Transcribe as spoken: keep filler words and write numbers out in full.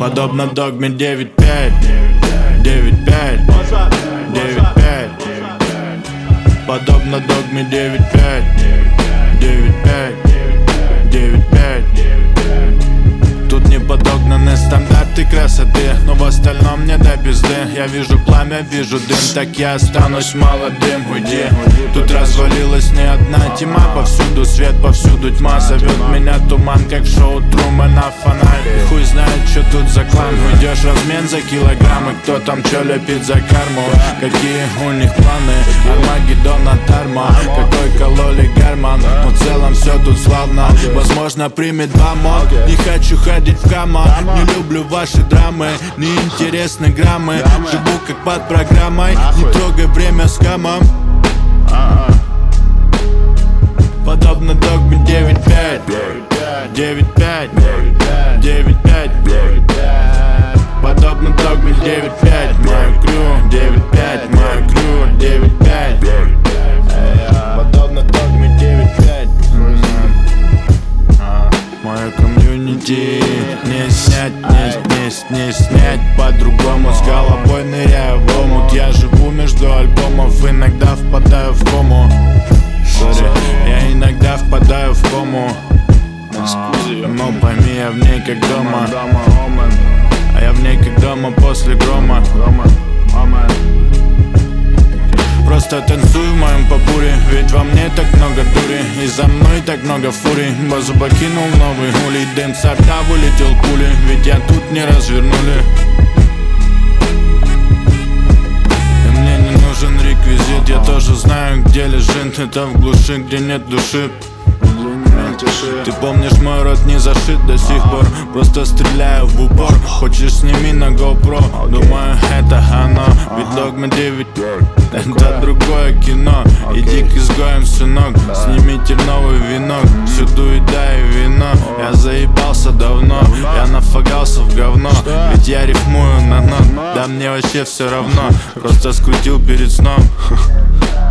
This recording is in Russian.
Подобно догме девять пять, девять пять, девять пять. Подобно догме девять пять, девять пять, девять пять. Тут не подогнаны стандарты красоты, но в остальном не до пизды. Я вижу пламя, вижу дым, так я останусь молодым. Уйди, тут развалилась не одна тьма. Повсюду свет, повсюду тьма. Зовет меня туман, как в шоу Трумана фонарь. И хуй знает, что тут за клан. Уйдешь размен за килограммы, кто там чё лепит за карму. Какие у них планы, Армагеддон от арма. Какой кололи гарман, но в целом все тут славно. Возможно примет два мод, не хочу ходить в кама. Не люблю ваши драмы, неинтересны граммы. Живу как под программой, не трогай время с камом. Подобно догме девять пять, девять пять, девять пять. Подобно догме девять пять, мой крю, девять пять, мой крю, девять пять. Подобно догме девять пять. Мое комьюнити не снять, не, не, не снять по-другому. С головой ныряю в омут. Я живу между альбомов, иногда впадаю в кому. Sorry, я иногда впадаю в кому. Но пойми, я в ней как дома. А я в ней как дома после грома. Просто танцую в моем попуре, ведь во мне так много дури. И за мной так много фурий. Базу покинул новый улей, дым со рта вылетел пули. Ведь я тут не развернули. И мне не нужен реквизит, я тоже знаю, где лежит. Это в глуши, где нет души. Ты помнишь, мой рот не зашит до сих пор. Просто стреляю в упор. Хочешь, сними на GoPro. Думаю, это оно. Ведь догма девять это другое кино. Иди к изгоям, сынок. Сними терновый венок. Всюду еда и вино. Я заебался давно. Я нафагался в говно. Ведь я рифмую на нот. Да мне вообще все равно. Просто скрутил перед сном.